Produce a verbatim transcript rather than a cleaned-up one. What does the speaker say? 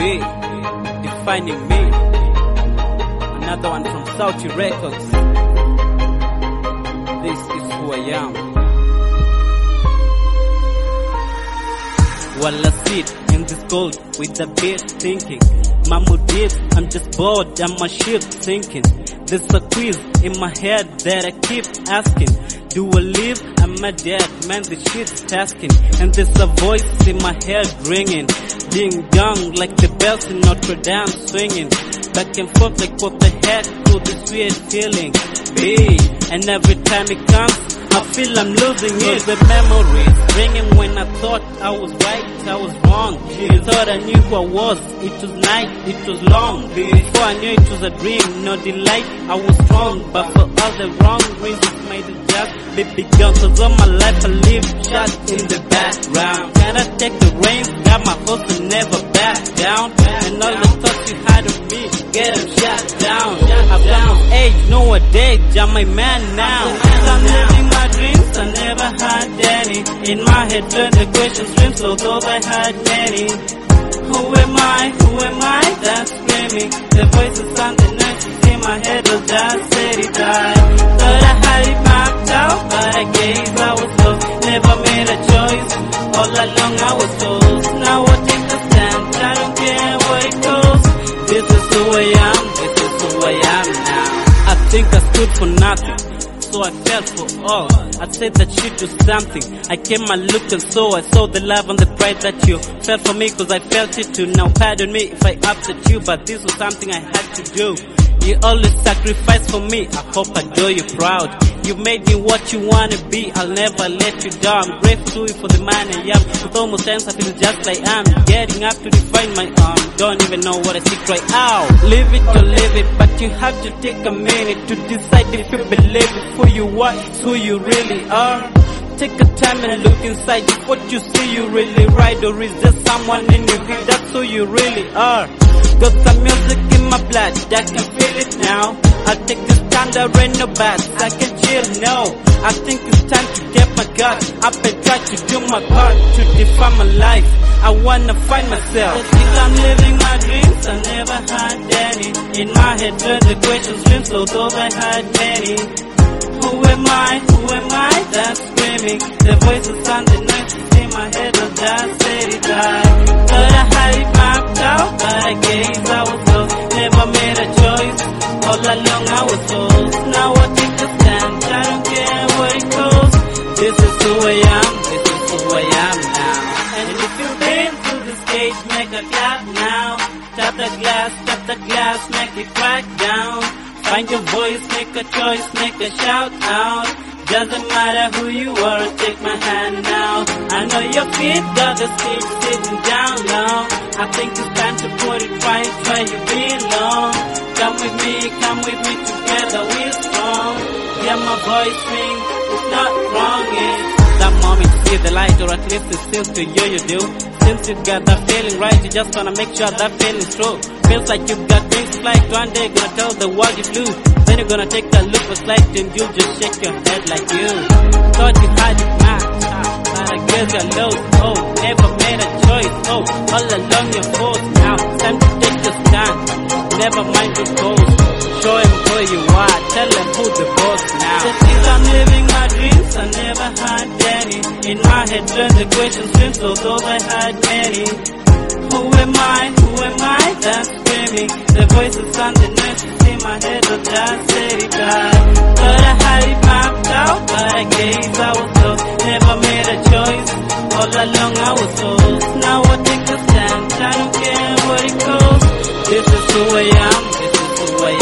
be, defining me. Another one from Sauti Records. This is who I am. While I sit in this cold with the beat thinking, Mambo deep, I'm just bored, I'm my ship thinking. There's a quiz in my head that I keep asking. Do I live? I'm a dead man, the shit's tasking. And there's a voice in my head ringing, ding dong like the bells in Notre Dame swinging. Back and forth like what the heck could this weird feeling be? And every time it comes, I feel I'm losing it. The memories ringing when I thought I was right, I was wrong. You thought I knew who I was, it was night, it was long. Before I knew it was a dream, no delight, I was strong. But for all the wrong reasons made it just baby girl. Cause all my life I lived shut in the background. Can I take the reins, got my hopes and never back down. And all the thoughts you had of me, get them shut down. I've come of age, nowadays, I'm my man now. I'm living my dreams, I never had any. In my head turn the question streams, although I had many. Who am I, who am I, that's screaming. The voices and the noises in my head will just let it die. Thought I had it mapped out, but I guess I was lost. Never made a choice, all along I was told. Now I take a stand, I don't care where it goes. This is who I am, this is who I am now. I think I stood for nothing, so I fell for all. I said that shit was something. I came and looked and saw. I saw the love and the pride that you felt for me, cause I felt it too. Now pardon me if I upset you, but this was something I had to do. You always sacrifice for me, I hope I do you proud. You made me what you wanna be, I'll never let you down. I'm grateful to you for the man I am. With almost times I feel just like I'm getting up to define my arm. Don't even know what I see right now. Live it or live it, but you have to take a minute to decide if you believe it. Who you are, it's who you really are. Take a time and look inside. If what you see you really right, or is there someone in your head that's who you really are? Got some music in my blood, I can feel it now. I'll take this time, there ain't no bad, I can chill now. I think it's time to get my gut up and try to do my part to define my life. I wanna find myself. I think I'm living my dreams, I never had any. In my head turn the questions dreams, although I had many. Who am I, who am I, that's screaming. The voices and the noises in my head will just let it die. Thought I had it mapped out, but I guess I was lost. Never made a choice, all along I was lost. Now I take a stand, I don't care where it goes. This is who I am, this is who I am now. And if you've been through the stage, make a clap now. Tap the glass, tap the glass, make it crack down. Find your voice, make a choice, make a shout out. Doesn't matter who you are, take my hand now. I know your feet got the seat sitting down low. I think it's time to put it right where you belong. Come with me, come with me, together we're strong. Yeah, my voice ring, it's not wrong, it's that moment to see the light, or at least it seems to you you do. Since you've got that feeling right, you just wanna make sure that feeling's true. Feels like you've got wings like one day gonna tell the world you flew. Then you're gonna take a look what's like and you'll just shake your head like you thought you had it mapped, but I guess you're lost. Oh, never made a choice. Oh, all along your force. Now time to take your stand. Never mind the goals. Show him who you are. Tell him who the boss now. The things I'm living my dreams, I never had any. In my head turn the question streams, although I had many. Who am I? Who am I? That's screaming. The voices and the noises in my head will just let it die. Thought I had it mapped out, but I guess I was lost. Never made a choice, all along I was lost. Now I take a stand, I don't care where it goes. This is who I am, this is who I